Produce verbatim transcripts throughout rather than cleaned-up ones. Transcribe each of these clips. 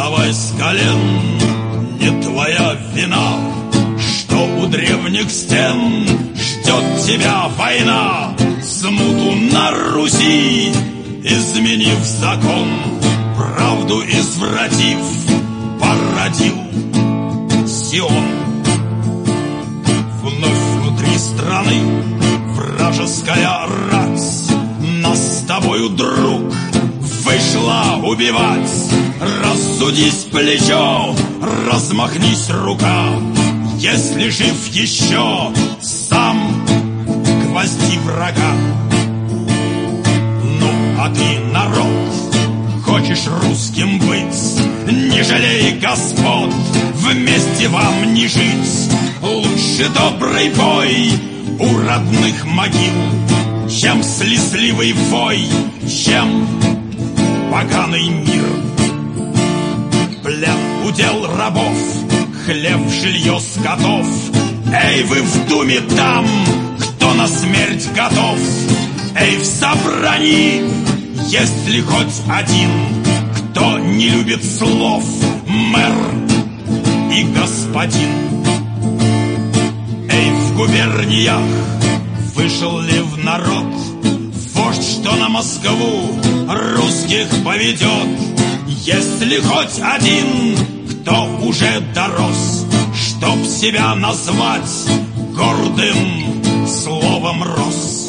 вставай с колен, не твоя вина, что у древних стен ждет тебя война. Смуту на Руси, изменив закон, правду извратив, породил Сион. Вновь внутри страны вражеская рать нас с тобою, друг, вышла убивать. Рассудись плечо, размахнись рука, если жив еще, сам гвозди врага. Ну, а ты, народ, хочешь русским быть, не жалей господ, вместе вам не жить. Лучше добрый бой у родных могил, чем слезливый вой, чем поганый мир. Плен, удел рабов, хлеб, жилье скотов. Эй, вы в думе там, кто на смерть готов? Эй, в собрании, есть ли хоть один, кто не любит слов, мэр и господин? Эй, в губерниях вышел ли в народ вождь, что на Москву русских поведет? Есть ли хоть один, кто уже дорос, чтоб себя назвать гордым словом рос?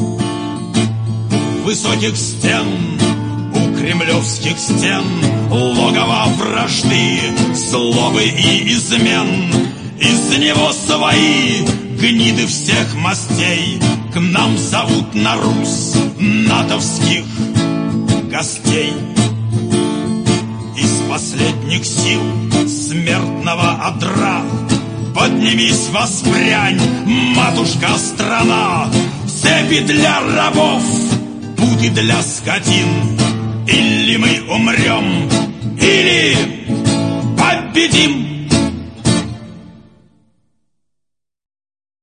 У высоких стен, у кремлевских стен логово вражды, злобы и измен. Из него свои гниды всех мастей к нам зовут на Русь натовских гостей. Из последних сил смертного одра поднимись, воспрянь, матушка страна. Цепи для рабов, путы для скотин. Или мы умрем, или победим.